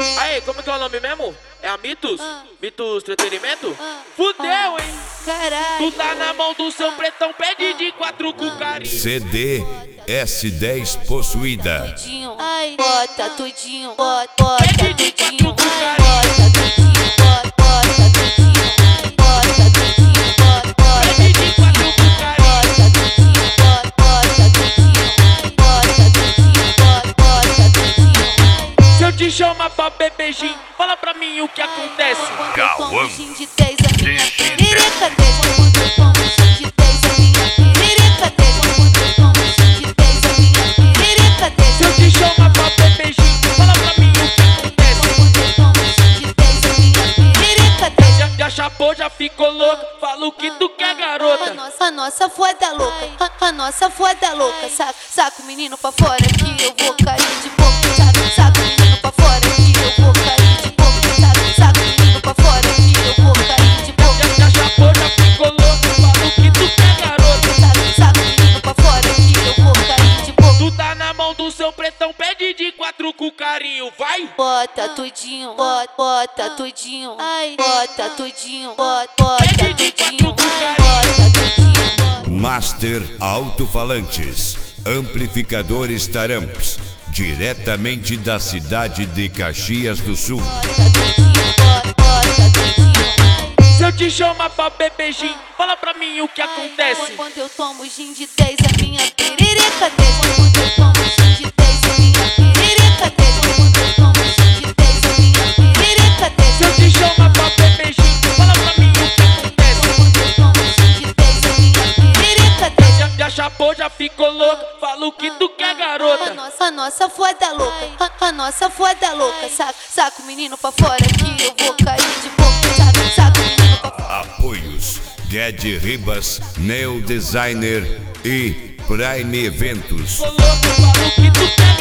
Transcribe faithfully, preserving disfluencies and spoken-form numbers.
Aí, como que é o nome mesmo? É a Mitos? Ah. Mitos Entretenimento? Ah. Fudeu, hein? Caralho. Tu tá na mão do seu pretão, pede de quatro com carinho. C D S dez possuída. Tudinho, ai, bota tudinho, bota, bota Pede de tudinho, quatro com ai, carinho. bota tudinho, bota, bota tudinho, ai, bota tudinho, bota, bota Pede de quatro com carinho. bota tudinho, bota, bota tudinho, ai, bota tudinho, bota, bota tudinho. Se eu te chamar pra beber gin, fala pra mim o que acontece. Quando eu tomo gin de dez, a minha perereca desce. Quando eu tomo gin de dez, a minha perereca desce. Quando eu tomo gin de dez, a minha perereca desce. Se eu te chamar pra beber gin, fala pra mim o que acontece. Quando eu tomo gin de dez, a minha perereca desce. Já, já chapou, já ficou louco, fala o que tu quer, A garota. nossa, a nossa foda louca, a, a nossa foda louca. Saca, saca o menino pra fora que eu vou cair de boca. Saca, saca o menino pra fora que eu vou cair de boca. Saca, saca o menino pra fora que eu vou cair de boca. Já, já chapou, já ficou louco, fala o que tu quer, garota. Saca, saca o menino pra fora que eu vou cair de boca. Tu tá na mão do seu pretão, pede de quatro com carinho, vai. Bota tudinho, bota, bota tudinho, ai, bota tudinho, bota, bota tudinho, ai, bota tudinho, bota. Master Alto-Falantes. Amplificadores Taramps. Diretamente da cidade de Caxias do Sul. Se eu te chamar pra beber gin, fala pra mim o que acontece. Quando eu tomo gin de dez, a minha perereca desce. Quando eu tomo gin de dez, a minha perereca desce. Quando eu tomo gin de dez, a minha perereca desce. Se eu te chamar pra beber gin, fala pra mim o que acontece. Quando eu tomo gin de dez, a minha perereca desce. Já, já chapou, já ficou louco, fala o que tu quer, A garota. nossa, a nossa foda louca, a, a nossa foda louca. Saca, saca o menino pra fora que eu vou cair de boca. Saca, saca o menino pra fora. Apoios: Gued Ribas, Neo Designer e Prime Eventos. Sou louco, fala o que tu quer,